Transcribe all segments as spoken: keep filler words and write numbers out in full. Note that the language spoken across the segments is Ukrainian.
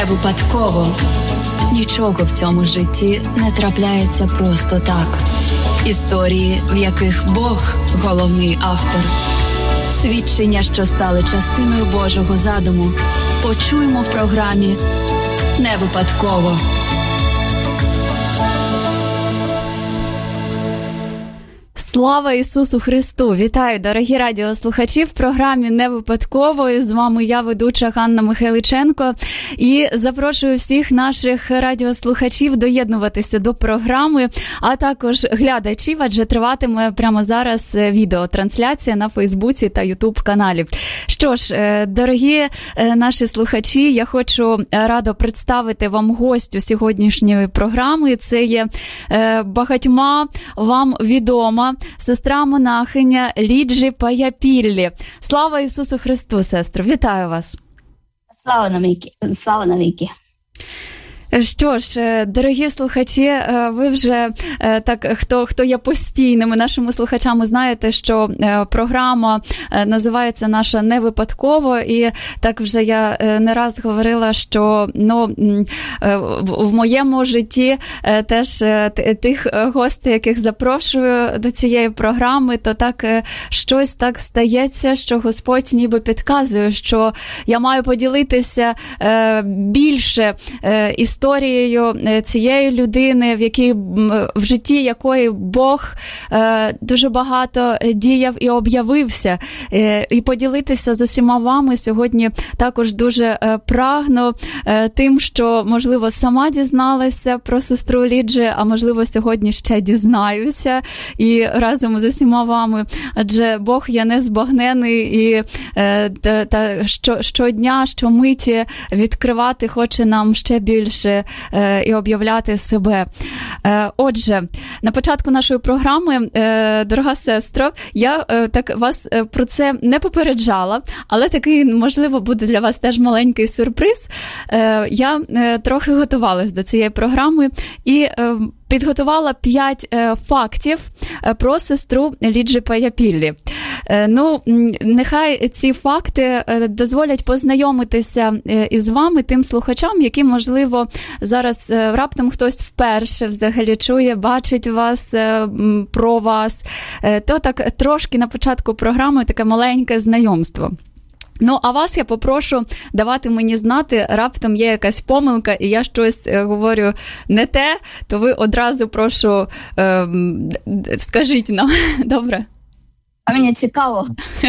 Не випадково. Нічого в цьому житті не трапляється просто так. Історії, в яких Бог – головний автор. Свідчення, що стали частиною Божого задуму. Почуємо в програмі «Не випадково». Слава Ісусу Христу! Вітаю, дорогі радіослухачі, в програмі «Не випадково». З вами я, ведуча Ганна Михайличенко. І запрошую всіх наших радіослухачів доєднуватися до програми, а також глядачів, адже триватиме прямо зараз відеотрансляція на Фейсбуці та Ютуб-каналі. Що ж, дорогі наші слухачі, я хочу радо представити вам гостю сьогоднішньої програми. Це є багатьма вам відома сестра-монахиня Ліджі Паяпіллі. Слава Ісусу Христу, сестро! Вітаю вас! Слава навіки! Слава навіки! Що ж, дорогі слухачі, ви вже, так, хто, хто є постійними нашими слухачами, знаєте, що програма називається наша «Не випадково», і так вже я не раз говорила, що ну, в моєму житті теж тих гостей, яких запрошую до цієї програми, то так щось так стається, що Господь ніби підказує, що я маю поділитися більше історією, історією цієї людини, в якій, в житті якої Бог е, дуже багато діяв і об'явився. Е, і поділитися з усіма вами сьогодні також дуже е, прагну е, тим, що, можливо, сама дізналася про сестру Ліджі, а можливо, сьогодні ще дізнаюся і разом з усіма вами. Адже Бог є незбагнений і е, та, та, що, щодня, щомиті відкривати хоче нам ще більше і об'являти себе. Отже, на початку нашої програми, дорога сестро, я так вас про це не попереджала, але такий, можливо, буде для вас теж маленький сюрприз. Я трохи готувалась до цієї програми і підготувала п'ять е, фактів про сестру Ліджі Паяпіллі. Е, ну, нехай ці факти е, дозволять познайомитися е, із вами, тим слухачам, які, можливо, зараз е, раптом хтось вперше взагалі чує, бачить вас, е, про вас. Е, то так трошки на початку програми таке маленьке знайомство. Ну, а вас я попрошу давати мені знати, раптом є якась помилка, і я щось говорю не те, то ви одразу, прошу, е, скажіть нам, добре? А мені цікаво.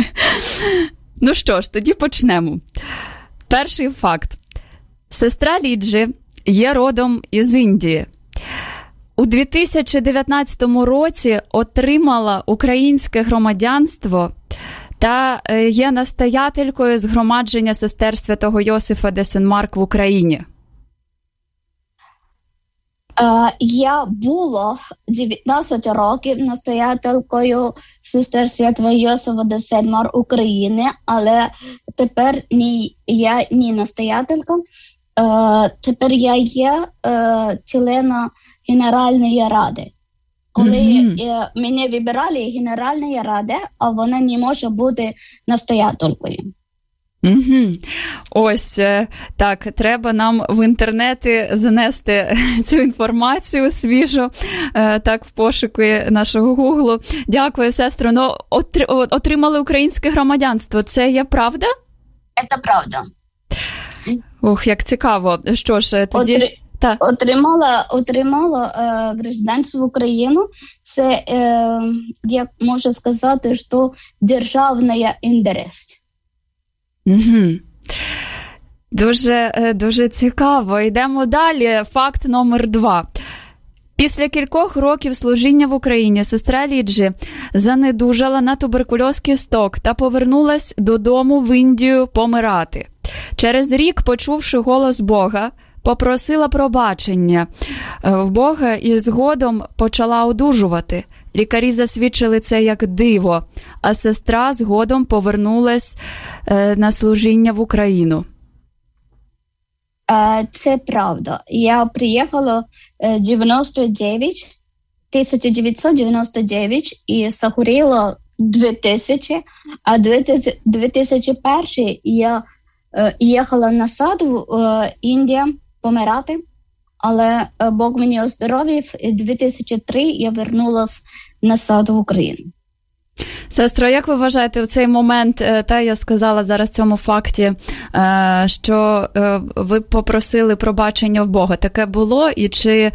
Ну що ж, тоді почнемо. Перший факт. Сестра Ліджі є родом із Індії. У дві тисячі дев'ятнадцятому році отримала українське громадянство та є настоятелькою згромадження сестер Святого Йосифа де Сен-Марк в Україні. Uh, я була дев'ятнадцять років настоятелькою сестер Святого Йосифа де Сен-Марк України, але тепер ні, я не настоятелька. Uh, тепер я є uh, членом Генеральної ради. Коли mm-hmm. мене вибирали Генеральної ради, а вона не може бути настоятелькою. Угу. Ось, так, треба нам в інтернети занести цю інформацію свіжу, так, в пошуки нашого Гуглу. Дякую, сестро. Ну, отримали українське громадянство. Це є правда? Це правда. Ух, як цікаво. Що ж, тоді... Отри... Так. Отримала, отримала е, громадянство України. Це, е, як можна сказати, що державний інтерес. Угу. Дуже, дуже цікаво. Йдемо далі. Факт номер два. Після кількох років служіння в Україні сестра Ліджі занедужала на туберкульоз кісток та повернулась додому в Індію помирати. Через рік, почувши голос Бога, попросила пробачення в Бога і згодом почала одужувати. Лікарі засвідчили це як диво, а сестра згодом повернулась на служіння в Україну. Це правда. Я приїхала тисяча дев'ятсот дев'яносто дев'ять і захворіла дві тисячі, а дві тисячі перший я їхала на сад в Індію помирати, але Бог мені оздоровив, і в дві тисячі третьому я вернулась назад в Україну. Сестро, як ви вважаєте, в цей момент, та я сказала зараз в цьому факті, що ви попросили пробачення в Бога, таке було? І чи,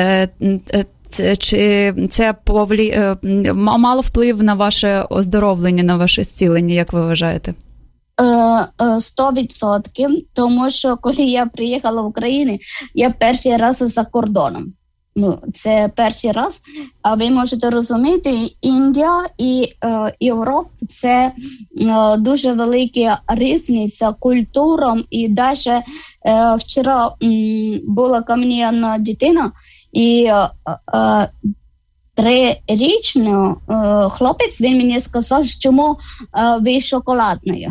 чи це повлі... мало вплив на ваше оздоровлення, на ваше зцілення, як ви вважаєте? Сто відсотків, тому що коли я приїхала в Україну, я перший раз за кордоном. Ну, це перший раз, а ви можете розуміти, Індія і е, Європа – це е, дуже велика різниця культурам. І навіть е, вчора м, була ко мені одна дитина, і е, е, трирічний е, хлопець, він мені сказав, чому е, ви шоколадною.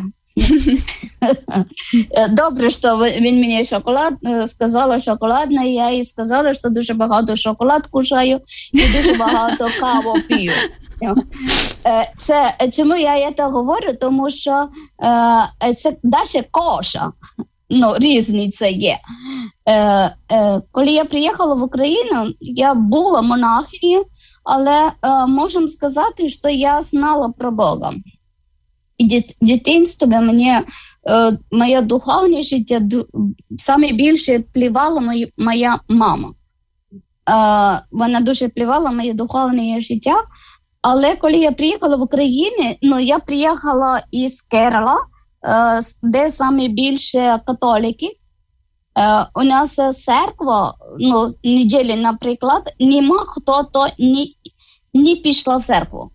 Добре, що він мені шоколад сказала, шоколадна, я їй сказала, що дуже багато шоколад кушаю і дуже багато каву п'ю. Це, чому я це говорю? Тому що це навіть коша, ну, різниця є. Коли я приїхала в Україну, я була монахинею, але можемо сказати, що я знала про Бога. І дитинство мені, е, моє духовне життя ду, саме більше впливала мої, моя мама. Е, вона дуже впливала в моє духовне життя. Але коли я приїхала в Україну, ну, я приїхала із Керала, е, де саме більше католики. Е, у нас церква, ну, неділі, наприклад, нема хто то не, не пішла в церкву.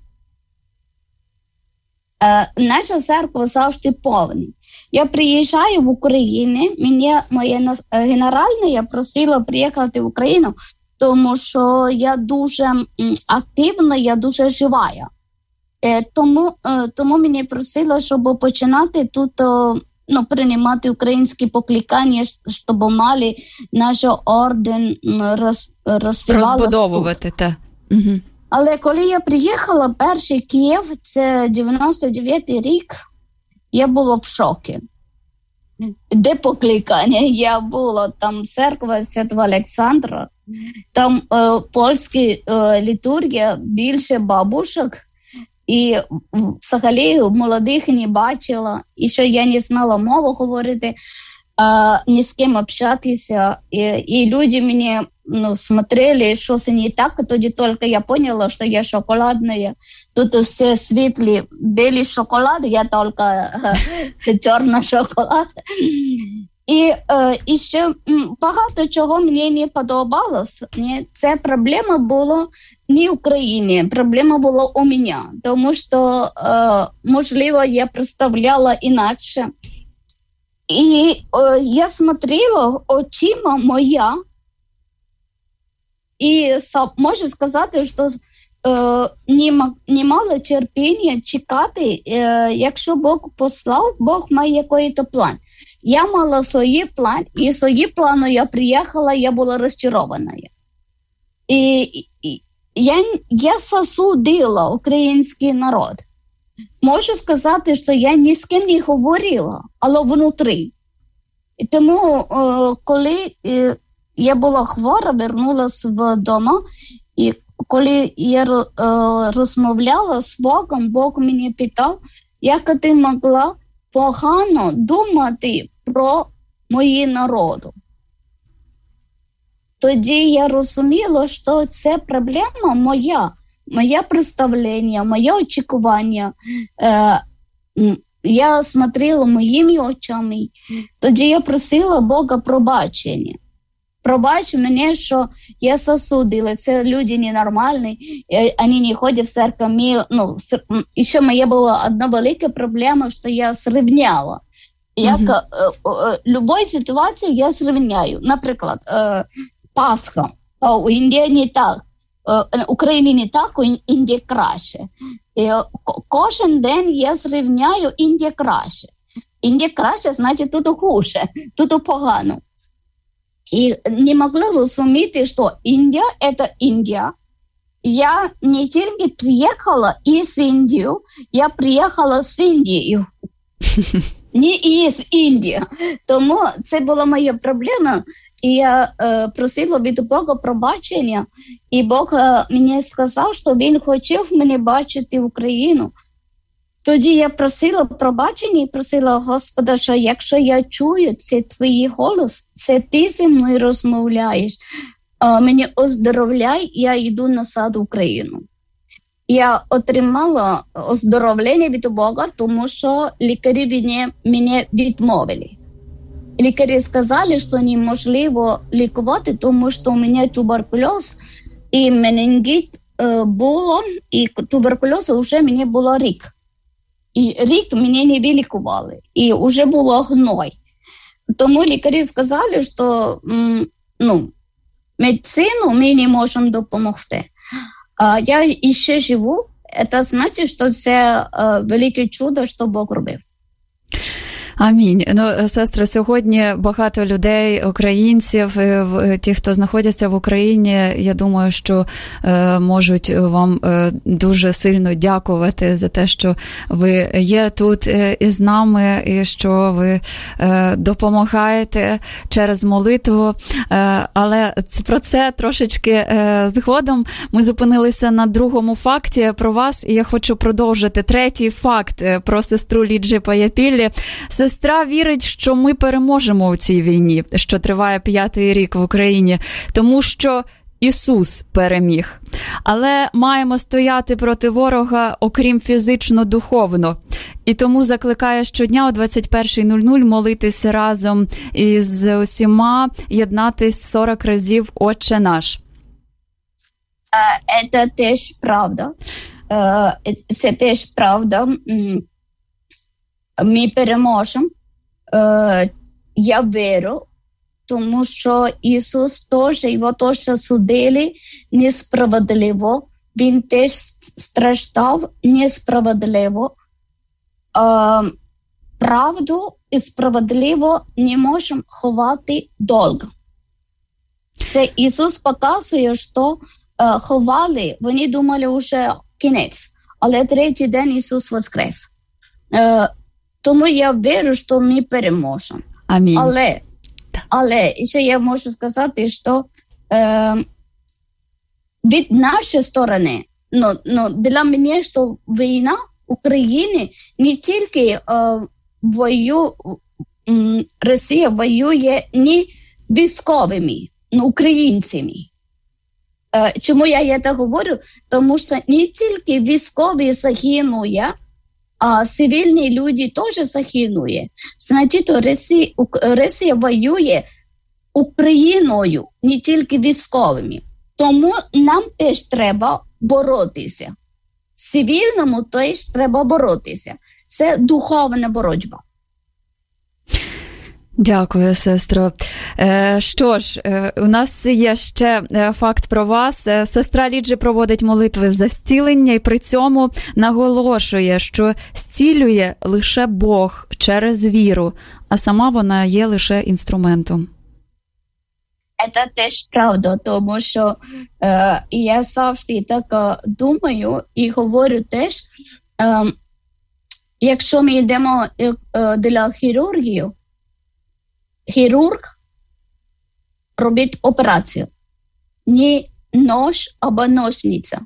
Е, наша церква завжди повна. Я приїжджаю в Україну, мені моя генеральна я просила приїхати в Україну, тому що я дуже м, активна, я дуже жива. Е, тому, е, тому мені просила, щоб починати тут о, ну, приймати українські покликання, щоб мали наш орден роз, розпівала. Розбудовувати, так. Угу. Але коли я приїхала, перший Київ, це дев'яносто дев'ятий рік, я була в шокі. Де покликання? Я була, там церква Святого Олександра, там е, польська е, літургія, більше бабушок, і взагалі молодих не бачила, і що я не знала мову говорити, е, ні з ким общатися, і, і люди мені ну, смотрели, що це не так, тоді тільки я поняла, що я шоколадна. Тут все світлі, білі шоколад, я тільки е, чорна шоколад. І, е, і ще багато чого мені не подобалось. Це проблема була не в Україні, проблема була у мене, тому що, е, можливо, я представляла інакше. І е, я смотрела очима моя, і можу сказати, що е, не, не мала терпіння чекати, е, якщо Бог послав, Бог має якийсь план. Я мала свій план, і свої плани я приїхала, я була розчарована. І, і я, я засудила український народ. Можу сказати, що я ні з ким не говорила, але внутрі. І тому, е, коли е, я була хвора, вернулася вдома, і коли я е, розмовляла з Богом, Бог мені питав, як ти могла погано думати про мої народи. Тоді я розуміла, що це проблема моя, моє представлення, моє очікування. Е, я смотрела моїми очами. Тоді я просила Бога пробачення. Пробач мене, що я засудила. Це люди ненормальні, вони не ходять в церковь. Ну, ще моя була одна велика проблема, що я зрівняла. Як mm-hmm. в будь-якій ситуації я зрівняю. Наприклад, Пасха. У Індії не так. В Україні не так, у Індії краще. Кожен день я зрівняю Індія краще. Індія краще, значить тут хуже, тут погано. І не могла розуміти, що Індія – це Індія. Я не тільки приїхала із Індії, я приїхала з Індією. не є в Індії. Тому це була моя проблема. І я е, просила від Бога пробачення, і Бог е, мені сказав, що він хотів мене бачити в Україну. Тоді я просила пробачення і просила Господа, що якщо я чую це твій голос, це ти зі мною розмовляєш, е, мені оздоровляй, я йду назад в Україну. Я отримала оздоровлення від Бога, тому що лікарі мене, мене відмовили. Лікарі сказали, що неможливо лікувати, тому що у мене туберкульоз і менінгіт е, було, і туберкульоз вже мені було рік. І рік мене не вилікували, і вже було гной. Тому лікарі сказали, що м, ну, медицину ми не можемо допомогти. А я ще живу, це значить, що це е, велике чудо, що Бог робив. Амінь. Ну, сестро, сьогодні багато людей, українців, ті, хто знаходяться в Україні, я думаю, що е, можуть вам е, дуже сильно дякувати за те, що ви є тут е, із нами, і що ви е, допомагаєте через молитву. Е, але про це трошечки е, згодом. Ми зупинилися на другому факті про вас, і я хочу продовжити. Третій факт про сестру Ліджі Паяпіллі. Сестра вірить, що ми переможемо у цій війні, що триває п'ятий рік в Україні, тому що Ісус переміг. Але маємо стояти проти ворога, окрім фізично-духовно. І тому закликає щодня о двадцять перша нуль нуль молитись разом із усіма, єднатись сорок разів «Отче наш». Це теж правда. Це теж правда. Ми переможемо. Я вірю, тому що Ісус теж, його теж судили несправедливо. Він теж страждав несправедливо. Правду і справедливо не можемо ховати довго. Це Ісус показує, що ховали, вони думали вже кінець, але третій день Ісус воскрес. Тому я вірю, що ми переможемо. Амінь. Але, але ще я можу сказати, що е, від нашої сторони, ну, ну, для мене, що війна в Україні не тільки е, вою, м, Росія воює не військовими, но українцями. Е, чому я це говорю? Тому що не тільки військові загинули, а цивільні люди теж загинули. Значить, Росія, Росія воює Україною, не тільки військовими. Тому нам теж треба боротися. Цивільному теж треба боротися. Це духовна боротьба. Дякую, сестро. Е, що ж, е, у нас є ще факт про вас. Е, сестра Ліджі проводить молитви за зцілення і при цьому наголошує, що зцілює лише Бог через віру, а сама вона є лише інструментом. Це теж правда, тому що е, я завжди так думаю і говорю теж, е, якщо ми йдемо е, для хірургії, хірург робить операцію. Не нож або ножниця.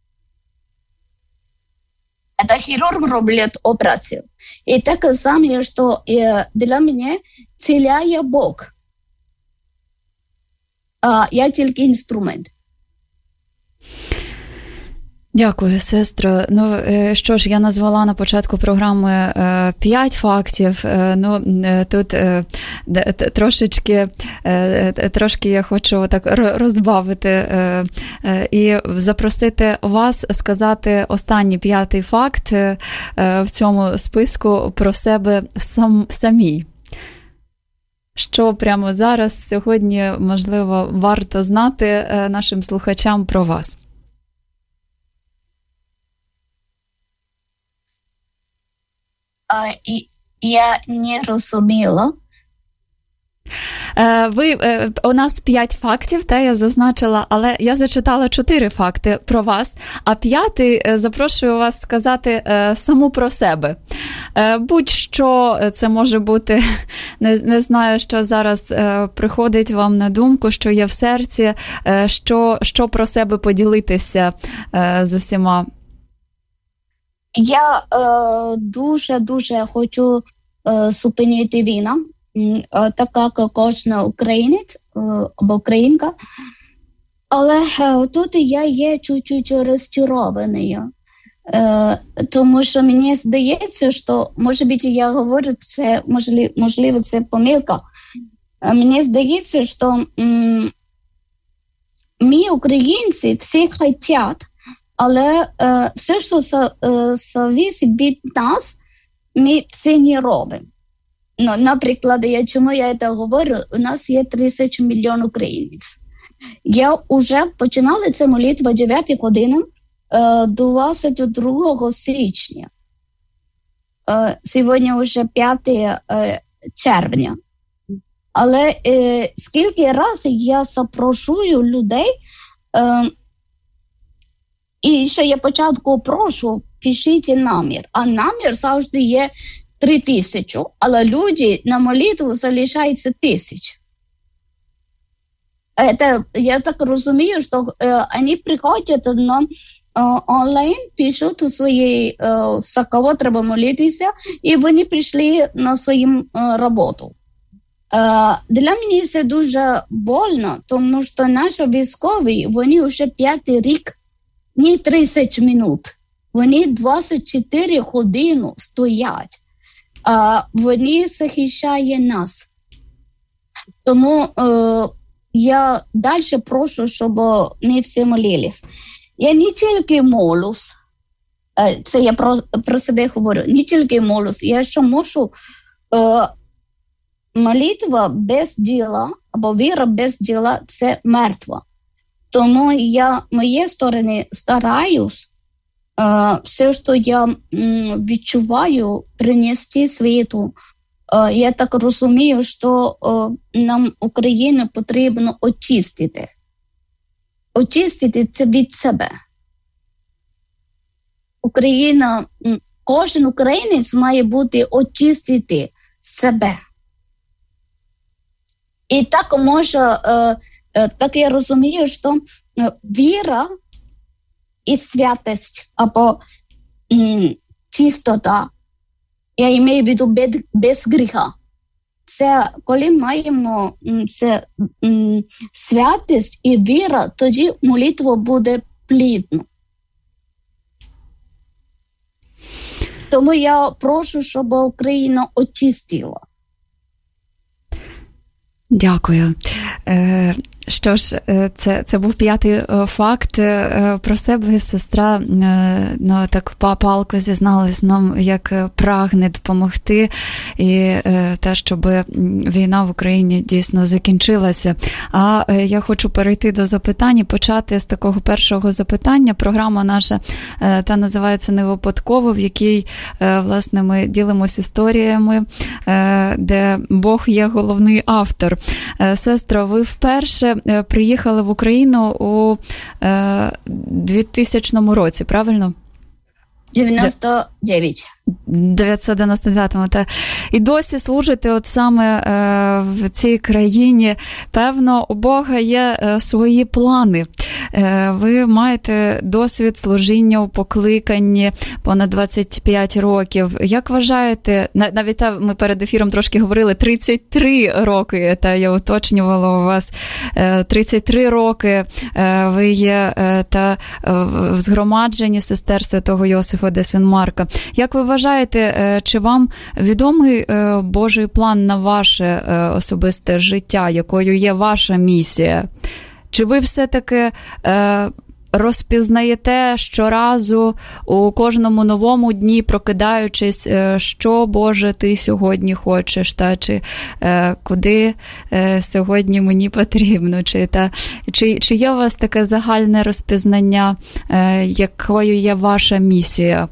Це хірург робить операцію. І так само, що для мене ціляє Бог. А я тільки інструмент. Дякую, сестро. Ну, що ж, я назвала на початку програми п'ять фактів. Ну, тут трошечки, трошки я хочу так розбавити і запросити вас сказати останній п'ятий факт в цьому списку про себе сам, самі. Що прямо зараз, сьогодні, можливо, варто знати нашим слухачам про вас? А, і, я не розуміла. Ви, у нас п'ять фактів, та я зазначила, але я зачитала чотири факти про вас, а п'ятий запрошую вас сказати саму про себе. Будь-що це може бути, не, не знаю, що зараз приходить вам на думку, що є в серці, що, що про себе поділитися з усіма. Я е, дуже-дуже хочу е, зупинити війну, е, так як кожен українець е, або українка. Але е, тут я є чуть-чуть розчарованою, е, тому що мені здається, що, може бути, я говорю, це, можливо, можливо це помилка. Е, мені здається, що м, ми, українці, всі хочуть, але е, все, що зависить від нас, ми це не робимо. Ну, наприклад, я, чому я це говорю, у нас є тридцять мільйонів українців. Я вже починала цю молитву дев'ятої години е, двадцять другого січня. Е, сьогодні вже п'яте червня. Але е, скільки разів я запрошую людей, е, і ще я початку прошу, пишіть намір. А намір завжди є три тисячі, але люди на молитву залишаються тисяч. Это, я так розумію, що э, вони приходять на э, онлайн, пишуть у своїй, э, за кого треба молитися, і вони прийшли на свою э, роботу. Э, для мене це дуже больно, тому що наші військові, вони вже п'ятий рік, не тридцять минут, вони двадцять чотири години стоять, а вони захищають нас. Тому е, я далі прошу, щоб ми всі молились. Я не тільки молюсь, е, це я про, про себе говорю, не тільки молюсь, я ще можу е, молитва без діла, або віра без діла – це мертва. Тому я, моєї сторони, стараюсь е, все, що я м, відчуваю, принести світу. Е, я так розумію, що е, нам Україну потрібно очистити. Очистити це від себе. Україна, кожен українець має бути очистити себе. І так може... Е, Так я розумію, що віра і святість або м, чистота, я маю в виду без, без гріха. Це коли маємо м, це, м, святість і віра, тоді молитва буде плідна. Тому я прошу, щоб Україна очистила. Дякую. Е, що ж, це, це був п'ятий факт. Про себе сестра ну, так палко зізналась нам, як прагне допомогти і те, щоб війна в Україні дійсно закінчилася. А я хочу перейти до запитань і почати з такого першого запитання. Програма наша та називається «Не випадково», в якій, власне, ми ділимося історіями, де Бог є головний автор. Сестро, ви вперше приїхали в Україну у двохтисячному році, правильно? дев'яносто дев'ять. дев'ятсот дев'яносто дев'ятому. Та. І досі служите от саме е, в цій країні. Певно, у Бога є е, свої плани. Е, ви маєте досвід служіння у покликанні понад двадцять п'ять років. Як вважаєте, навіть та, ми перед ефіром трошки говорили, тридцять три роки, та я уточнювала у вас, е, тридцять три роки е, ви є е, та, е, в згромадженні сестер Святого Йосифа де Сен-Марка. Як ви вважаєте, чи вам відомий Божий план на ваше особисте життя, якою є ваша місія? Чи ви все-таки розпізнаєте щоразу у кожному новому дні, прокидаючись, що, Боже, ти сьогодні хочеш, та, чи куди сьогодні мені потрібно? Чи, та, чи, чи є у вас таке загальне розпізнання, якою є ваша місія?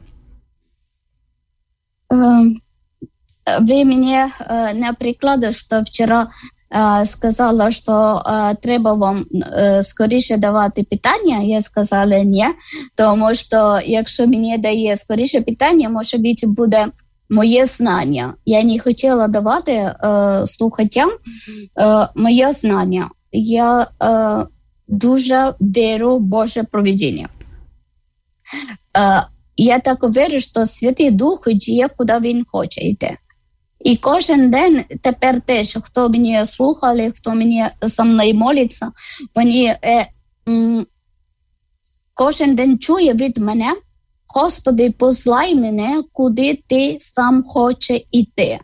Вы мне, наприклад, что вчера сказала, що треба вам скоріше давати питання. Я сказала ні, тому що якщо мені дає скоріше питання, може бути буде моє знання. Я не хотіла давати е, слухачам е, моє знання. Я е, дуже вірю в Боже провидіння. Е, я так вірю, що Святий Дух йде, куди він хоче йти. І кожен день тепер теж, хто мене слухали, хто мені зі мною молиться, вони е, м, кожен день чує від мене: Господи, послай мене, куди ти сам хочеш іти.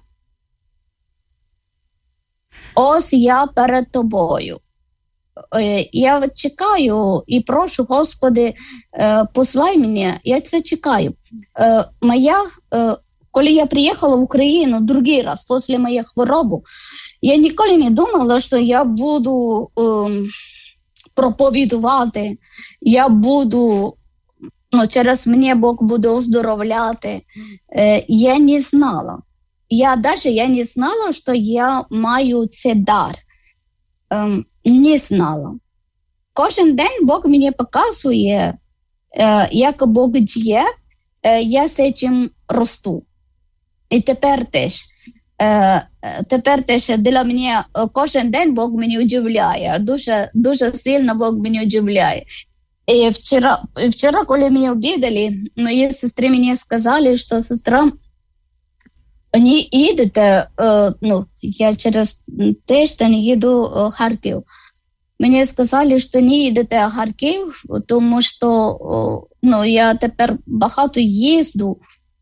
Ось я перед тобою. Я чекаю і прошу, Господи, послай мене, я це чекаю. Моя, коли я приїхала в Україну другий раз після моєї хвороби, я ніколи не думала, що я буду um, проповідувати, я буду, ну, через мене Бог буде оздоровляти. Я не знала. Я навіть я не знала, що я маю цей дар. Um, не знала. Кожен день Бог мені показує, як Бог діє, я з цим росту. І тепер теж. Тепер теж для мене кожен день Бог мене удивляє. Дуже, дуже сильно Бог мене удивляє. І вчора, вчора, коли ми обідали, мої сестри мені сказали, що сестра, вони їдуть, ну, я через тиждень їду в Харків. Мені сказали, що не їдете в Харків, тому що, ну, я тепер багато їзду.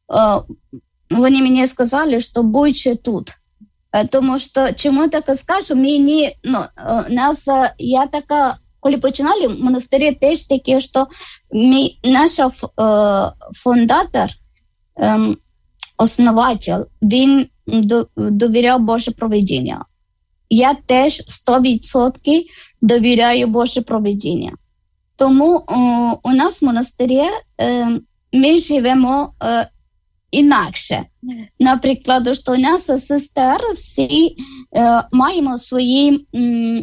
Вони мені сказали, що будьте тут. Тому що, чому так скажу, мені, ну, нас, я така, коли починали в монастирі, теж таке, що ми, наш е, фундатор, е, основатель, він довіряв Боже провидіння. Я теж сто відсотків довіряю Боже провидіння. Тому е, у нас в монастирі е, ми живемо е, інакше. Наприклад, що у нас сестер всі е, маємо свої м,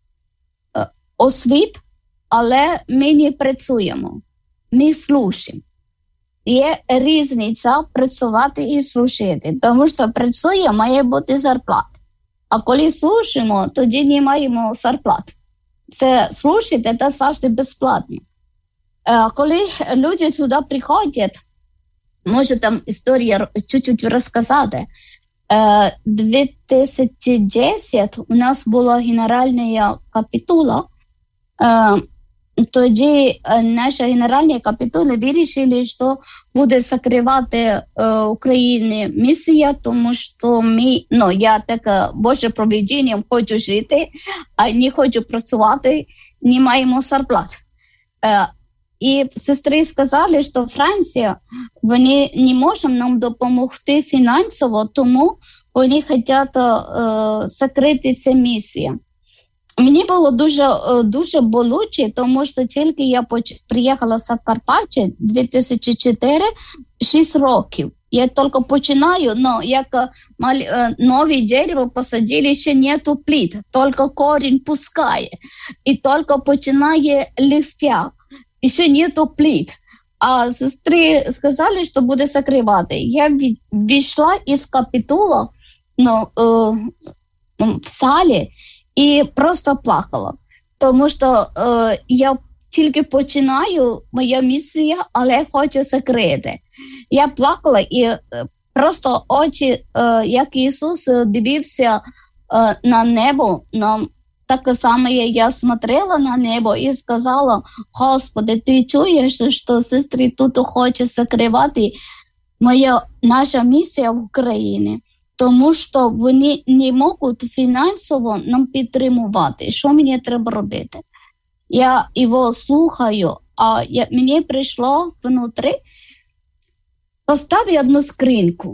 освіт, але ми не працюємо, ми слухаємо. Є різниця працювати і слухати, тому що працює, має бути зарплата. А коли слухаємо, тоді не маємо зарплат. Це слухати, це завжди безплатно. А коли люди сюди приходять, можу там історію чуть-чуть розказати. У дві тисячі десятому у нас була генеральна капітула. Тоді наша генеральна капітула вирішили, що буде закривати Україну місія, тому що ми, ну, я така Боже провидінням хочу жити, а не хочу працювати, не маємо зарплат. І сестри сказали, що Франція, вони не можуть нам допомогти фінансово, тому вони хочуть е, закрити цю місію. Мені було дуже, дуже болюче, тому що тільки я поч... приїхала з Карпаття дві тисячі чотири, шість років. Я тільки починаю, але як мали, нове дерево посадили, ще нету плід, тільки корінь пускає, і тільки починає листя. І ще нету плід. А сестри сказали, що буде закривати. Я вийшла із капітула, ну, в залі і просто плакала. Тому що е, я тільки починаю, моя місія, але хочу закрити. Я плакала і е, просто очі, е, як Ісус дивився е, на небо, на так само я смотрела на небо і сказала: Господи, ти чуєш, що сестри тут хочуть закривати моя, наша місія в Україні, тому що вони не можуть фінансово нам підтримувати. Що мені треба робити? Я його слухаю, а я, мені прийшло внутрі, поставив одну скриньку.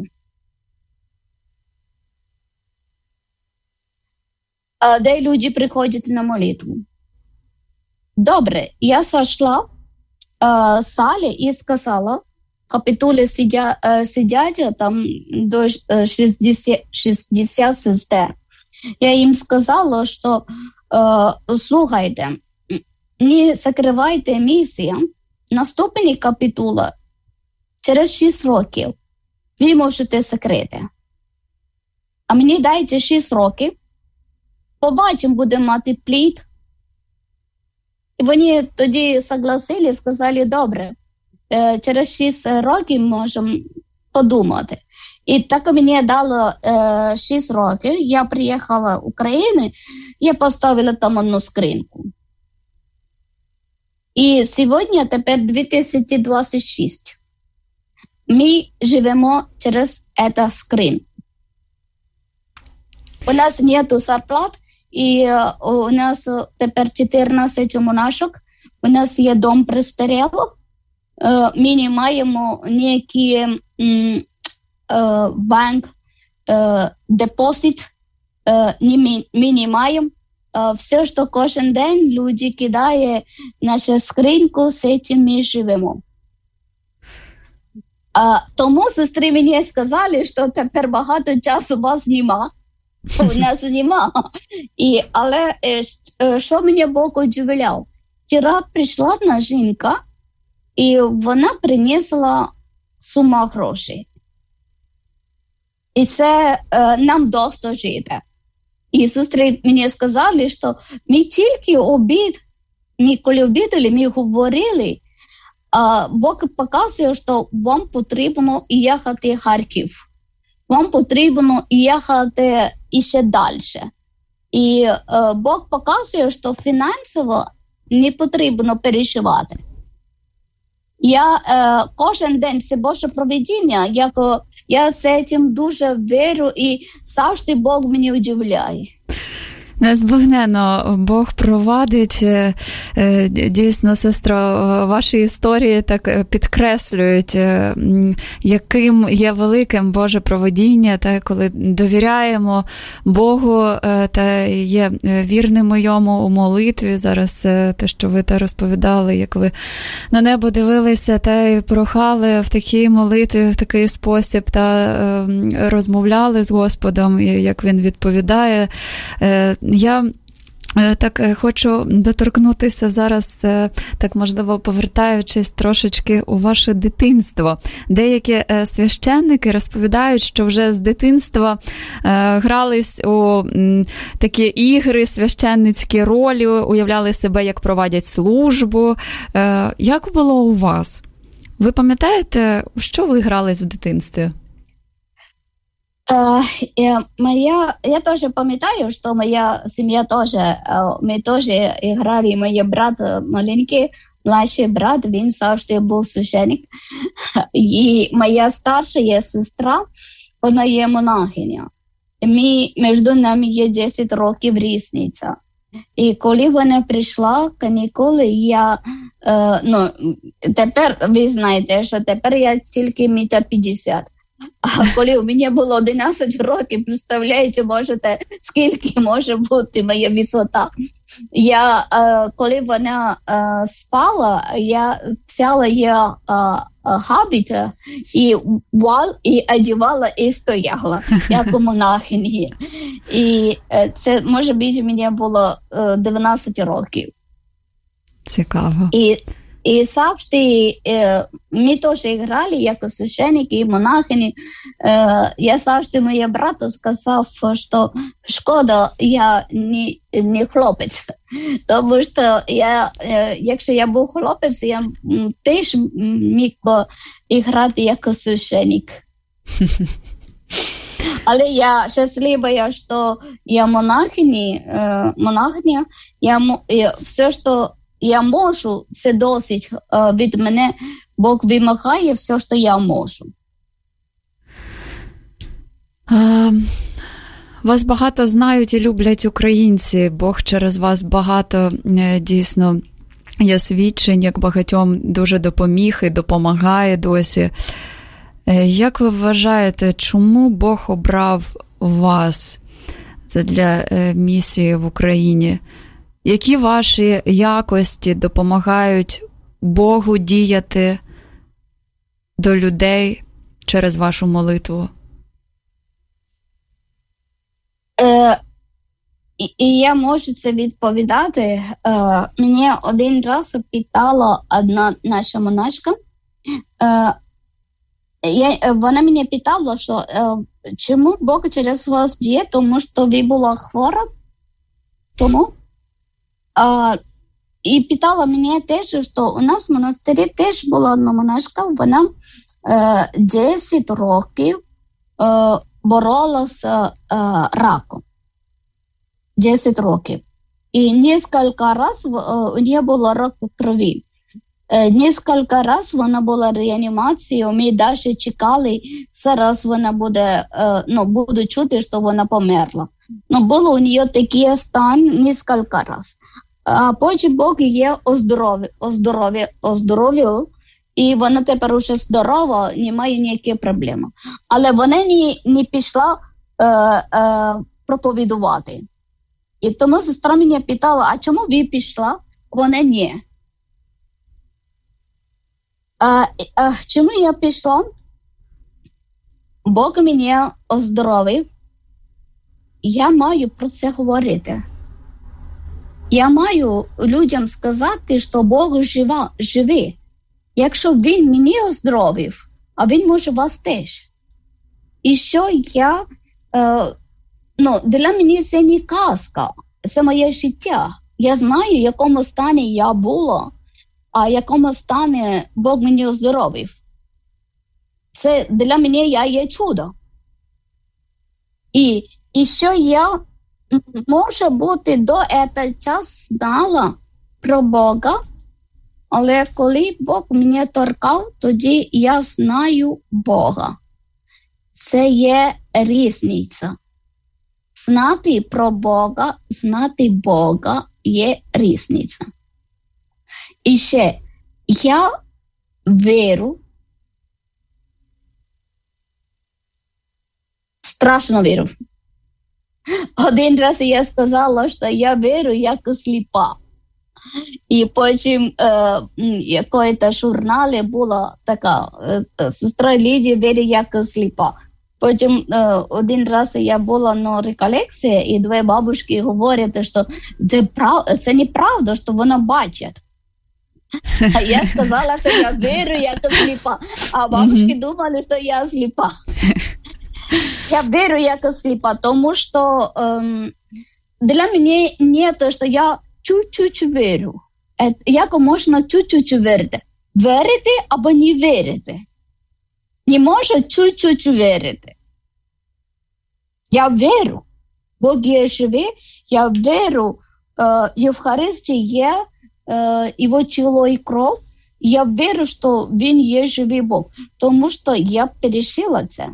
Де люди приходять на молитву. Добре, я зайшла в залі і сказала, капітулі сидять, сидять там до шістдесят, шістдесят сестер. Я їм сказала, що е, слухайте, не закривайте місію. Наступні капітули через шість років ви можете закрити. А мені дайте шість років, побачимо, будемо мати плід. І вони тоді согласили, сказали, добре, через шість років можемо подумати. І так мені дало е, шість років, я приїхала в Україну, я поставила там одну скриньку. І сьогодні, тепер дві тисячі двадцять шостий, ми живемо через цю скриньку. У нас нету зарплат, і у нас тепер чотирнадцять монашок, у нас є дом престарілих, ми не маємо ніякі банк, депозит, ми не маємо. Все, що кожен день люди кидають нашу скриньку, з цим ми живемо. А, тому сестри мені сказали, що тепер багато часу вас нема. У нас нема. І, але що мене Бог удивляв? Вчора прийшла одна жінка, і вона принесла суму грошей. І це е, нам досить жити. І сестри мені сказали, що ми тільки обід, ми коли обідали, ми говорили, а Бог показує, що вам потрібно їхати в Харків. Вам потрібно їхати іще далі. І е, Бог показує, що фінансово не потрібно переживати. Я е, кожен день, це Боже провидіння, як, я з цим дуже вірю і завжди Бог мене удивляє. Незбагненно Бог провадить. Дійсно, сестро, ваші історії так підкреслюють, яким є великим Боже провидіння, та коли довіряємо Богу та є вірними йому у молитві. Зараз те, що ви та розповідали, як ви на небо дивилися та й прохали в такій молитві, в такий спосіб та розмовляли з Господом, як він відповідає. Я так хочу доторкнутися зараз, так можливо, повертаючись трошечки у ваше дитинство. Деякі священники розповідають, що вже з дитинства грались у такі ігри, священницькі ролі, уявляли себе, як проводять службу. Як було у вас? Ви пам'ятаєте, що ви грались в дитинстві? Uh, я, моя, я тоже пам'ятаю, что моя семья тоже, uh, мы тоже играли, мой брат маленький, младший брат, він завжди був священник. І моя старша сестра, вона є монахиня. Ми, між нами є десять років різниця. І коли вона прийшла, канікули, я, uh, ну, тепер, ви знаєте, що тепер я тільки метр п'ятдесят. А коли у мене було одинадцять років, представляєте, можете, скільки може бути моя висота. Я, коли вона спала, я взяла її хабіт і вал, і одягала, і стояла, як у монахині. І це, може бути, мені було дев'ятнадцять років. Цікаво. І І завжди е, ми теж грали як священники і монахині. Е, я завжди моєму брату сказав, що шкода, я не, не хлопець. Тому що я, е, якщо я був хлопець, я теж міг грати як священник. Але я щаслива, що я монахиня, е, монахиня, я, все, що я можу, це досить від мене. Бог вимагає все, що я можу. А, вас багато знають і люблять українці. Бог через вас багато дійсно є свідчень, як багатьом дуже допоміг і допомагає досі. Як ви вважаєте, чому Бог обрав вас для місії в Україні? Які ваші якості допомагають Богу діяти до людей через вашу молитву? Е, і, і я можу це відповідати. Е, мені один раз питала одна наша монашка. Е, я, вона мене питала, що е, чому Бог через вас діє, тому що ви була хвора. Тому. Е, і питала мене теж, що у нас в монастирі теж була одна монашка, вона е, десять років е, боролася е, раком. десять років. І кілька разів у неї було рак у крові. Кілька разів вона була в реанімації, ми далі чекали, зараз вона буде, ну, буду чути, що вона померла. Ну, було у неї такий стан кілька разів. А потім Бог її оздоровив, оздоровив, оздоровив, і вона тепер уже здорова, немає ніяких проблем. Але вона не, не пішла е, е, проповідувати. І тому сестра мене питала, а чому ви пішла? Вона ні. А, а чому я пішла? Бог мене оздоровив. Я маю про це говорити. Я маю людям сказати, що Бог жива, живий. Якщо Він мене оздоровив, а Він може вас теж. І що я... Е, ну, для мене це не казка, це моє життя. Я знаю, в якому стані я була, а в якому стані Бог мене оздоровив. Це для мене я є чудо. І, і що я, може бути, до цього часу знала про Бога, але коли Бог мене торкав, тоді я знаю Бога. Це є різниця. Знати про Бога, знати Бога є різниця. І ще, я вірю, страшно вірю. Один раз я сказала, що я вірю, як сліпа. І потім е, якої-то журналі була така, е, сестра Лідія вірить, як сліпа. Потім е, один раз я була на реколекції, і дві бабушки говорять, що це, прав... це неправда, що вона бачить. А я сказала, що я вірю, як сліпа. А бабушки mm-hmm. думали, що я сліпа. Я вірю, як сліпа, тому що ем, для мене не те, що я чуть-чуть вірю. Як можна чуть-чуть вірити? Вірити або не вірити. Не можу чуть-чуть вірити. Я вірю. Бог є живий. Я вірю, е, Євхаристія є е, його тіло і кров. Я вірю, що він є живий Бог. Тому що я пережила це.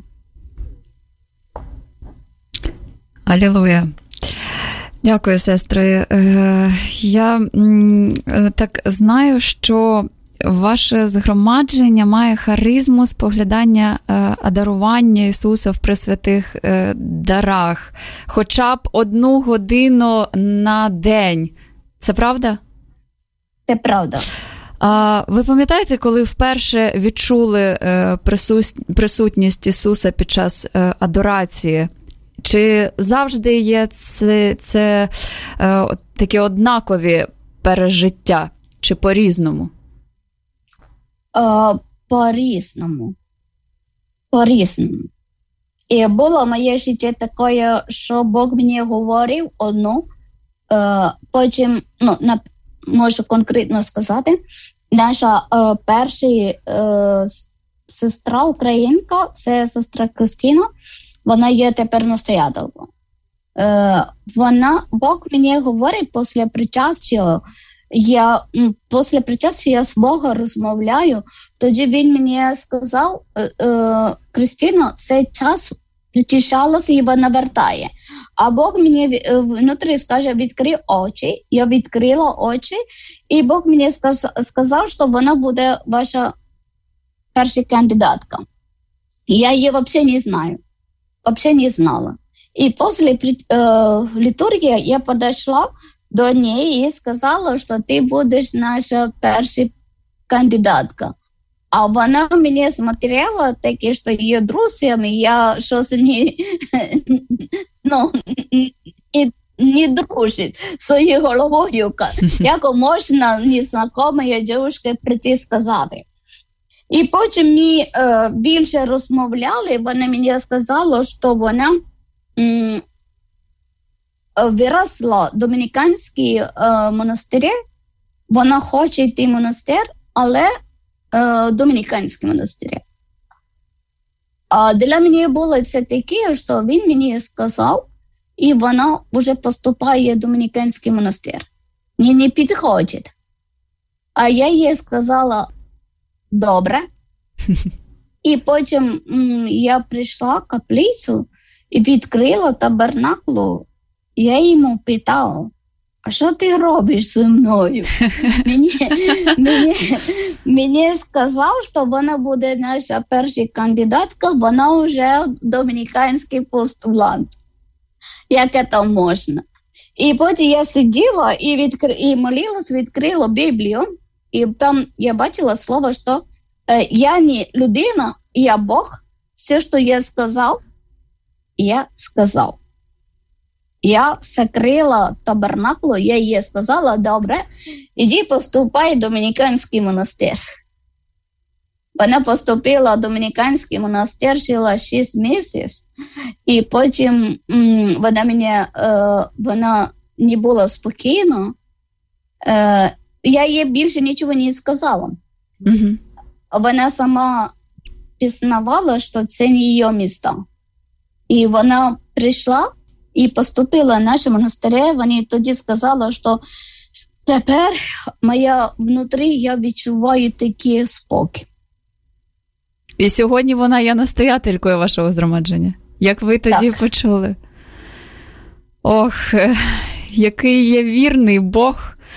Алілуя. Дякую, сестри. Е, я м, так знаю, що ваше згромадження має харизму споглядання е, адарування Ісуса в пресвятих е, дарах. Хоча б одну годину на день. Це правда? Це правда. А ви пам'ятаєте, коли вперше відчули е, присут... присутність Ісуса під час е, адорації? Чи завжди є це, це е, такі однакові пережиття? Чи по-різному? Uh, по-різному. По-різному. І було моє життя таке, що Бог мені говорив одну, uh, потім, ну, на, можу конкретно сказати, наша uh, перша uh, сестра українка, це сестра Кристина, вона є тепер настоятелькою. Uh, вона, Бог мені говорить після причастя, Я після причастя я з Богом розмовляю, тоді він мені сказав, е, Кристина, цей час причащалося і вона вертає. А Бог мені внутрі скаже, відкрий очі, я відкрила очі, і Бог мені сказ, сказав, що вона буде ваша перша кандидатка. Я її взагалі не знаю, взагалі не знала. І після е, літургії я підійшла до неї і сказала, що ти будеш наша перша кандидатка. А вона мені смотрела таке, що є друзями, я щось не... ну, і, не дружить своєю головою. Як можна незнайомої дівчинки прийти сказати? І потім ми е, більше розмовляли, вона мені сказала, що вона м, виросла в домініканській е, монастирі, вона хоче йти в монастир, але е, домініканський монастир. А для мене було це таке, що він мені сказав, і вона вже поступає в домініканський монастир. Мені не підходить. А я їй сказала, добре. І потім м, я прийшла в каплицю і відкрила табернаклу. Я йому питала, а що ти робиш зі мною? мені, мені, мені сказав, що вона буде наша перша кандидатка, вона вже домініканський постулант. Як це можна? І потім я сиділа і, відкр... і молилась, відкрила Біблію, і там я бачила слово, що е, я не людина, я Бог, все, що я сказав, я сказав. Я закрила табернаклу, я їй сказала, добре, іди поступай в домініканський монастир. Вона поступила в домініканський монастир, жила шість місяців, і потім м, вона, мене, е, вона не була спокійна. Е, я їй більше нічого не сказала. Mm-hmm. Вона сама пізнавала, що це не її місто. І вона прийшла і поступила в наше монастирі. Вони тоді сказали, що тепер моя внутрі я відчуваю такий спокій. І сьогодні вона є настоятелькою вашого згромадження. Як ви тоді так. почули? Ох, який є вірний Бог.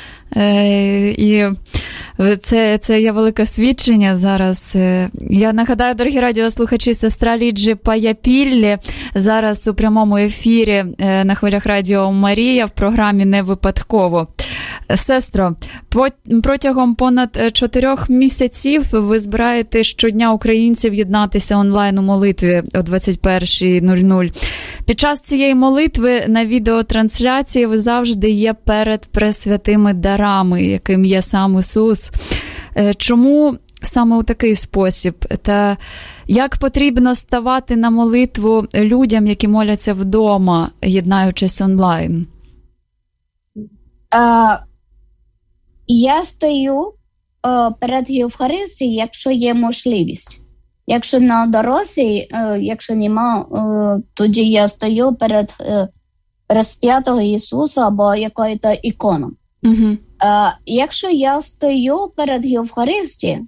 І це, це є велике свідчення зараз. Я нагадаю, дорогі радіослухачі, сестра Ліджі Паяпіллі зараз у прямому ефірі на хвилях Радіо Марія в програмі «Не випадково». Сестро, протягом понад чотирьох місяців ви збираєте щодня українців єднатися онлайн у молитві о двадцять перша нуль нуль. Під час цієї молитви на відеотрансляції ви завжди є перед пресвятими дарами, яким є сам Ісус. Чому саме у такий спосіб? Та як потрібно ставати на молитву людям, які моляться вдома, єднаючись онлайн? Uh... Я стою uh, перед Євхаристією, якщо є можливість. Якщо на дорозі, uh, якщо нема, uh, тоді я стою перед uh, розп'ятого Ісуса або якою-то іконом. Uh-huh. Uh, якщо я стою перед Євхаристією,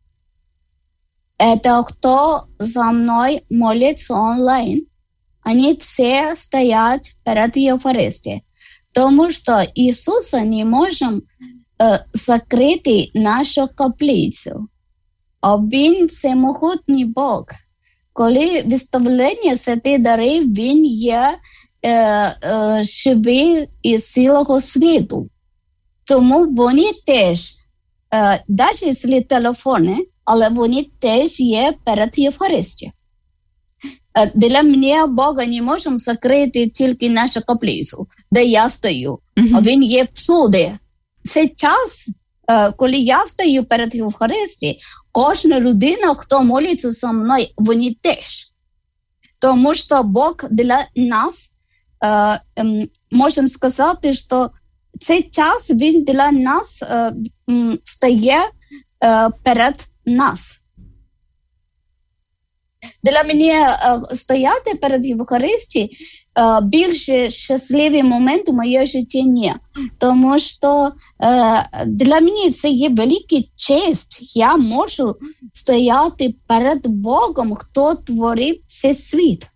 це хто за мною молиться онлайн, вони всі стоять перед Євхаристією. Тому що Ісуса не можемо закрити нашу каплицю. А Він – це могутній Бог. Коли виставлення святі дари, Він є е, е, живий і силого світу. Тому вони теж, е, навіть з телефони, але вони теж є перед Євхаристією. Е, для мене Бога не можемо закрити тільки нашу каплицю, де я стою. Mm-hmm. А Він є всюди. Це час, коли я стою перед Євхаристією, кожна людина, хто молиться зі мною, вони теж. Тому що Бог для нас, можемо сказати, що цей час, він для нас стає перед нас. Для мене стояти перед Євхаристією більше щасливий момент у моєму житті ні. Тому що для мене це є велика честь. Я можу стояти перед Богом, хто творив цей світ.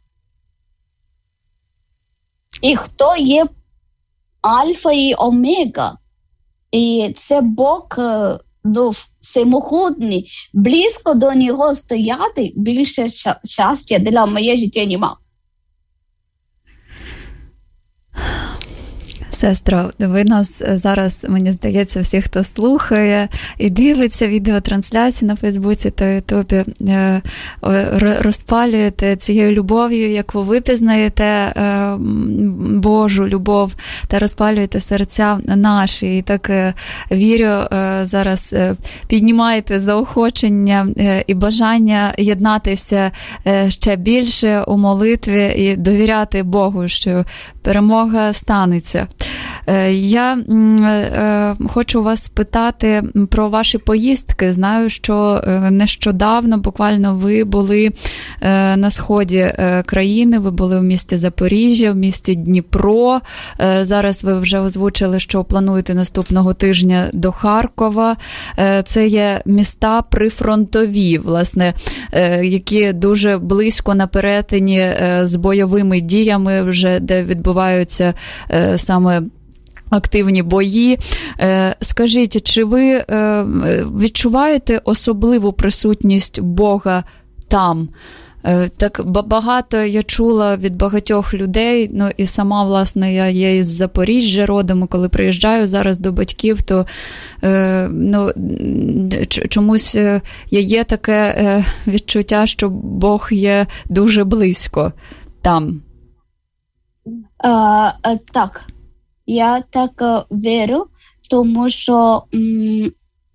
І хто є альфа і омега. І це Бог всемогутній. Близько до нього стояти більше щастя для моєї життя немає. Сестро, ви нас зараз, мені здається, всі, хто слухає і дивиться відеотрансляцію на Фейсбуці та Ютубі, розпалюєте цією любов'ю, яку ви пізнаєте Божу любов, та розпалюєте серця наші. І так вірю, зараз піднімаєте заохочення і бажання єднатися ще більше у молитві і довіряти Богу, що перемога станеться. Я хочу вас спитати про ваші поїздки. Знаю, що нещодавно буквально ви були на сході країни, ви були в місті Запоріжжя, в місті Дніпро. Зараз ви вже озвучили, що плануєте наступного тижня до Харкова. Це є міста прифронтові, власне, які дуже близько на перетині з бойовими діями, вже де відбуваються саме активні бої. Скажіть, чи ви відчуваєте особливу присутність Бога там? Так багато я чула від багатьох людей, ну і сама, власне, я є із Запоріжжя родом, коли приїжджаю зараз до батьків, то ну, чомусь є таке відчуття, що Бог є дуже близько там. А, так, я так вірю, тому що м-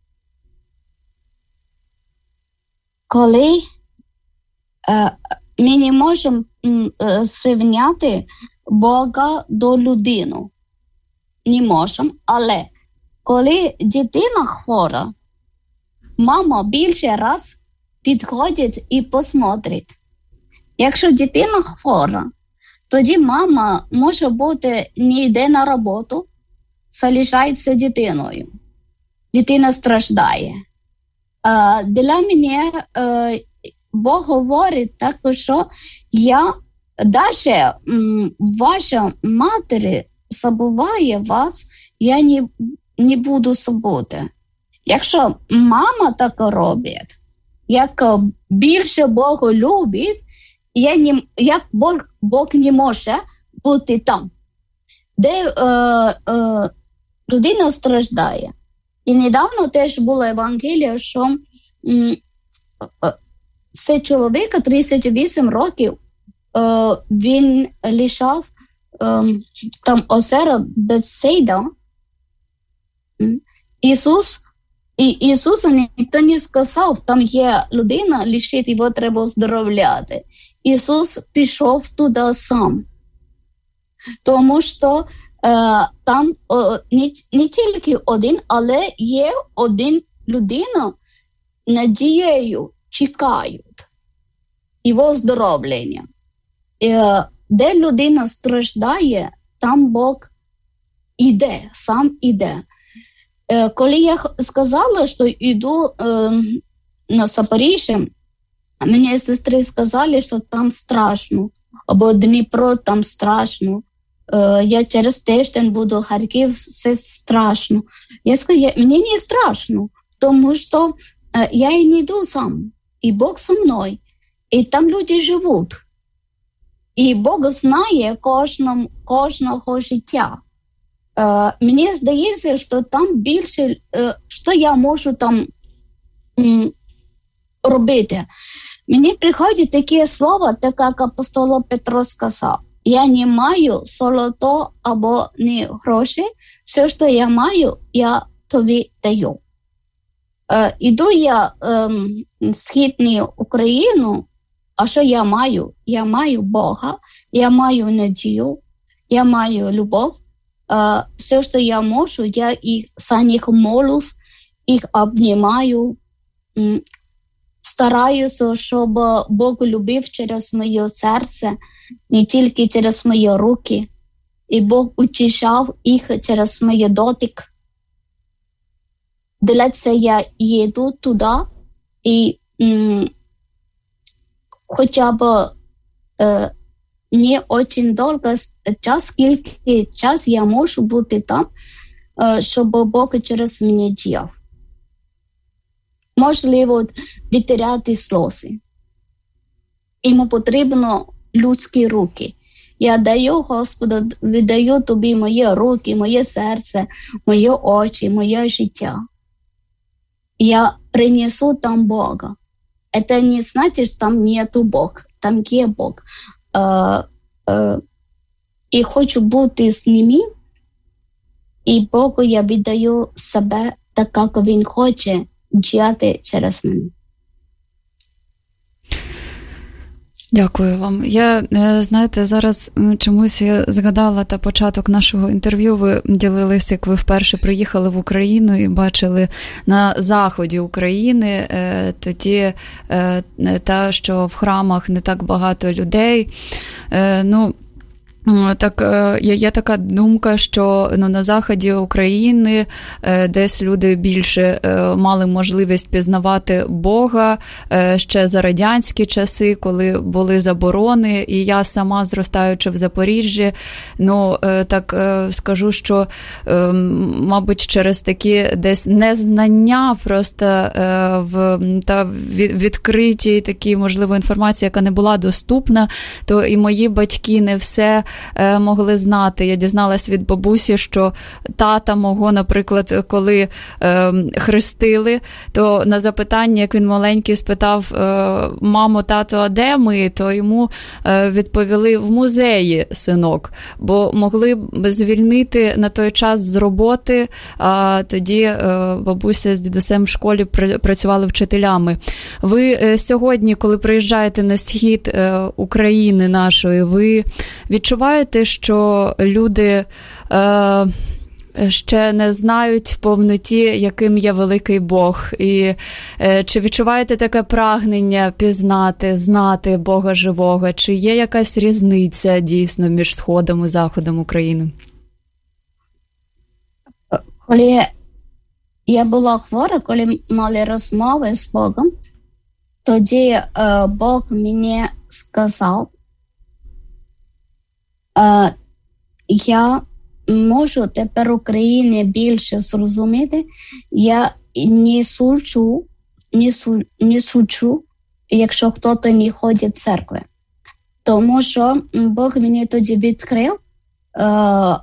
коли е, ми не можемо м- зрівняти Бога до людини, не можемо, але коли дитина хвора, мама більше раз підходить і посмотрить. Якщо дитина хвора, тоді мама може бути не йде на роботу, залишається дитиною. Дитина страждає. А, для мене а, Бог говорить також, що я навіть ваша матері забуває вас, я не, не буду забути. Якщо мама так робить, як більше Бога любить, я не, як Бог, Бог не може бути там, де е, е, людина страждає. І недавно теж була Евангелія, що м, цей чоловік тридцять вісім років, е, він лишав е, там озеро Бетсейда. Ісус, і Ісусу ніхто не сказав, там є людина, лишить, його треба оздоровляти. Ісус пішов туди сам. Тому що е, там е, не, не тільки один, але є один людина, надією чекають його оздоровлення. Е, де людина страждає, там Бог іде, сам іде. Е, коли я сказала, що йду е, на Запоріжжя, мені сестри сказали, що там страшно, або Дніпро там страшно. Е, я через тиждень буду в Харків, все страшно. Я сказала, мені не страшно, тому що е, я і не йду сам, і Бог зі мною, і там люди живуть. І Бог знає кожного, кожного життя. Е, мені здається, що там більше, е, що я можу там м, робити. Мені приходять такі слова, так як апостол Петро сказав. Я не маю золото або не гроші, все, що я маю, я тобі даю. Е, іду я е, в Східну Україну, а що я маю? Я маю Бога, я маю надію, я маю любов. Uh, все, що я можу, я їх, за них молюсь, їх обнімаю, м, стараюся, щоб Бог любив через моє серце, не тільки через мої руки, і Бог утішав їх через моє дотик. Для цього я їду туди, і м, хоча б е, не дуже довго час, скільки час я можу бути там, щоб Бог через мене діяв. Можливо, витирати сльози. Йому потрібно людські руки. Я даю, Господу, віддаю тобі мої руки, моє серце, мої очі, моє життя. Я принесу там Бога. Это не значит, что там нету Бог, там є Бог. Е, е, і хочу бути з ними, і Богу я віддаю себе так, як Він хоче діяти через мене. Дякую вам. Я, знаєте, зараз чомусь я згадала та початок нашого інтерв'ю. Ви ділилися, як ви вперше приїхали в Україну і бачили на заході України тоді та, що в храмах не так багато людей. Ну, так, є, є така думка, що ну, на заході України десь люди більше мали можливість пізнавати Бога ще за радянські часи, коли були заборони. І я сама, зростаючи в Запоріжжі, ну, так скажу, що, мабуть, через такі десь незнання просто в та відкриті такі, можливо, інформації, яка не була доступна, то і мої батьки не все могли знати. Я дізналась від бабусі, що тата мого, наприклад, коли е, хрестили, то на запитання, як він маленький спитав: мамо, тато, а де ми? То йому е, відповіли: в музеї, синок. Бо могли б звільнити на той час з роботи, а тоді е, бабуся з дідусем в школі працювали вчителями. Ви е, сьогодні, коли приїжджаєте на схід е, України нашої, ви відчуваєте, що люди е, ще не знають в повноті, яким є великий Бог? І е, чи відчуваєте таке прагнення пізнати, знати Бога живого? Чи є якась різниця дійсно між Сходом і Заходом України? Коли я була хвора, коли мали розмови з Богом, тоді е, Бог мені сказав: Uh, я можу тепер Україні більше зрозуміти. Я не сучу, не, су, не сучу, якщо хтось не ходить в церкву. Тому що Бог мені тоді відкрив, uh,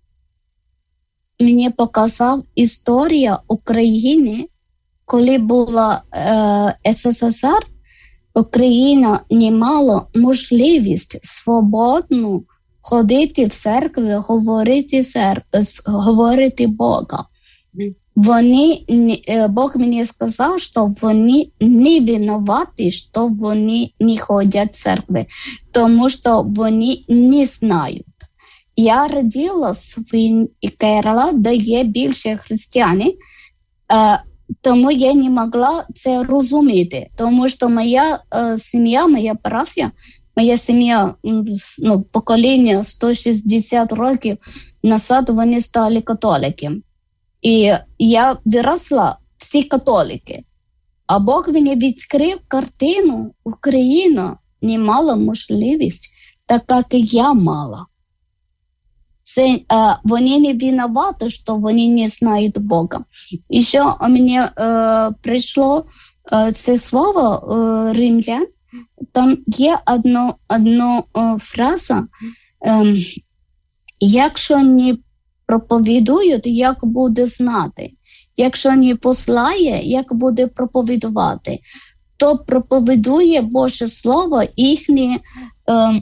мені показав історію України, коли була uh, ес ес ес ер, Україна не мала можливість свободну ходити в церкві, говорити, говорити Бога. Вони, Бог мені сказав, що вони не винуваті, що вони не ходять в церкві, тому що вони не знають. Я родилась в Керала, де є більше християни, тому я не могла це розуміти, тому що моя сім'я, моя парафія, моя сім'я, ну, покоління сто шістдесят років назад, вони стали католиками. І я виросла всі католики. А Бог мені відкрив картину, Україна не мала можливість, так як я мала. Це, а, вони не винуваті, що вони не знають Бога. І що мені а, прийшло а, це слово а, римлян, там є одна одно, фраза: ем, якщо не проповідують, як буде знати? Якщо не послає, як буде проповідувати? То проповідує Боже Слово їхні ем,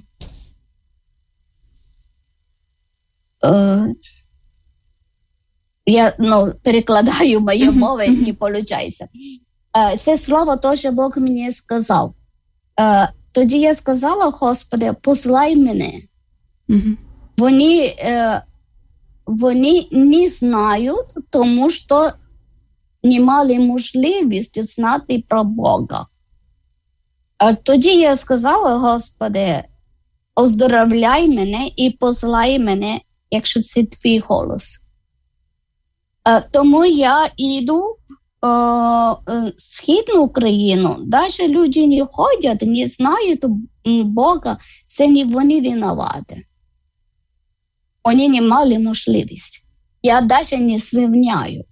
е, я ну, перекладаю мою мову, не виходить. Е, це слово теж Бог мені сказав. Uh, тоді я сказала: Господи, послай мене. Mm-hmm. Вони, uh, вони не знають, тому що не мали можливість знати про Бога. Uh, тоді я сказала: Господи, оздоровляй мене і послай мене, якщо це твій голос. Uh, тому я йду Східну Україну, навіть люди не ходять, не знають Бога, це не вони винуваті. Вони не мали можливість. Я навіть не звільняю.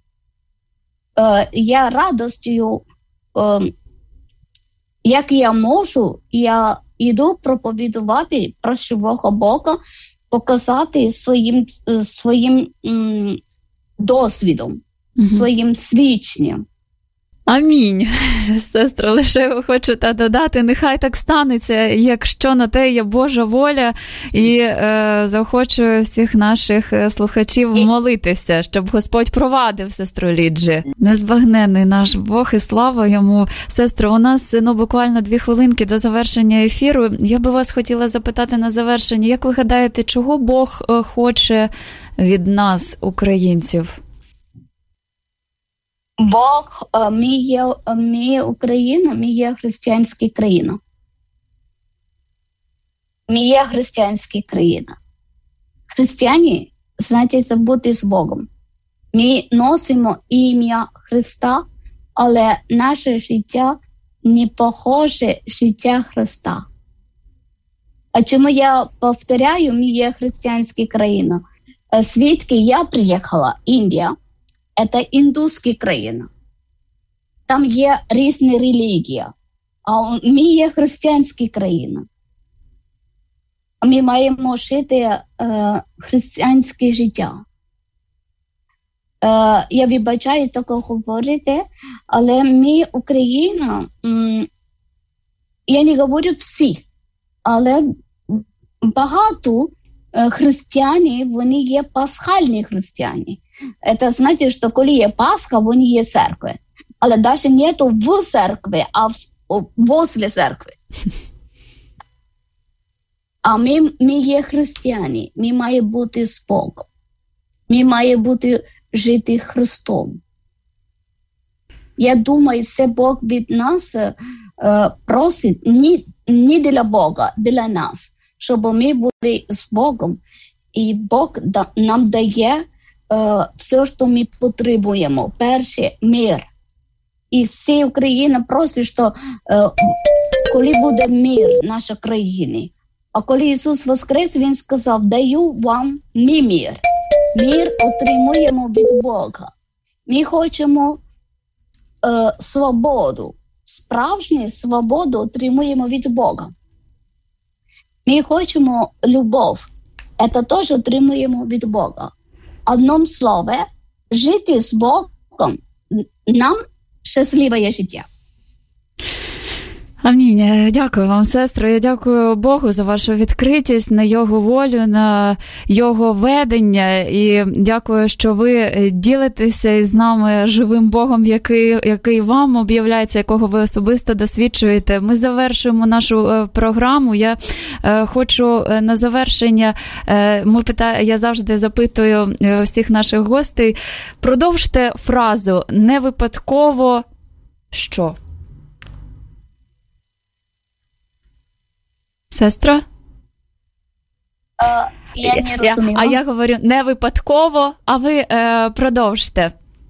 Я радістю, як я можу, я йду проповідувати про живого Бога, показати своїм, своїм м, досвідом, угу. своїм свідченням. Амінь. Сестро, лише хочу та додати, нехай так станеться, якщо на те є Божа воля, і е, заохочую всіх наших слухачів молитися, щоб Господь провадив сестру Ліджі. Незбагненний наш Бог і слава йому. Сестро, у нас ну, буквально дві хвилинки до завершення ефіру. Я би вас хотіла запитати на завершення, як ви гадаєте, чого Бог хоче від нас, українців? Бог, ми є, ми Україна, ми є християнська країна. Ми є християнська країна. Християни, значить, це бути з Богом. Ми носимо ім'я Христа, але наше життя не похоже життя Христа. А чому я повторяю, ми є християнська країна? Звідки я приїхала, Індія, це індуська країна. Там є різні релігії, а ми є християнська країна. Ми маємо жити е, християнське життя. Е, я вибачаю таке говорити, але ми, Україна, м, я не говорю всі, але багато християни, вони є пасхальні християни. Це значить, що коли є Пасха, вони є церкви. Але навіть не в церкві, а в, возле церкви. А ми, ми є християни, ми маємо бути з Богом. Ми маємо бути жити Христом. Я думаю, все Бог від нас е, просить не, не для Бога, для нас. Щоб ми були з Богом, і Бог да, нам дає е, все, що ми потребуємо. Перше – мир. І всі Україна просить, що е, коли буде мир в нашій країні. А коли Ісус воскрес, Він сказав, даю вам мій мир. Мир отримуємо від Бога. Ми хочемо е, свободу. Справжню свободу отримуємо від Бога. Ми хочемо любов. Це теж отримуємо від Бога. Одним словом, жити з Богом нам щасливе життя. Амінь. Дякую вам, сестро. Я дякую Богу за вашу відкритість, на Його волю, на Його ведення. І дякую, що ви ділитеся із нами живим Богом, який, який вам об'являється, якого ви особисто досвідчуєте. Ми завершуємо нашу програму. Я е, хочу на завершення, е, ми пита... я завжди запитую всіх наших гостей, продовжте фразу «не випадково що?». Сестра? Uh, я не розуміла. А я говорю не випадково, а ви е, продовжте.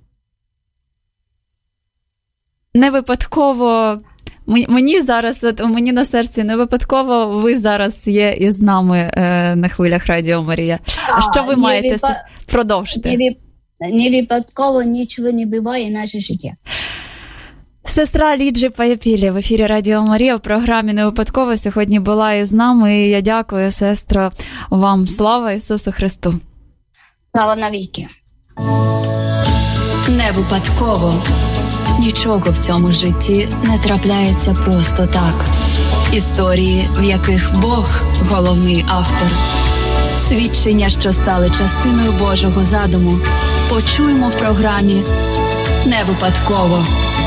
Не випадково, мені зараз, мені на серці, не випадково ви зараз є із нами е, на хвилях Радіо Марія. А що ви маєте? Випа... Продовжте. Не, не випадково нічого не буває в наше життя. Сестра Ліджі Паяпілі в ефірі Радіо Марія в програмі «Не випадково» сьогодні була із нами. І я дякую, сестро, вам. Слава Ісусу Христу. Слава навіки. Не випадково. Нічого в цьому житті не трапляється просто так. Історії, в яких Бог – головний автор. Свідчення, що стали частиною Божого задуму. Почуємо в програмі «Не випадково».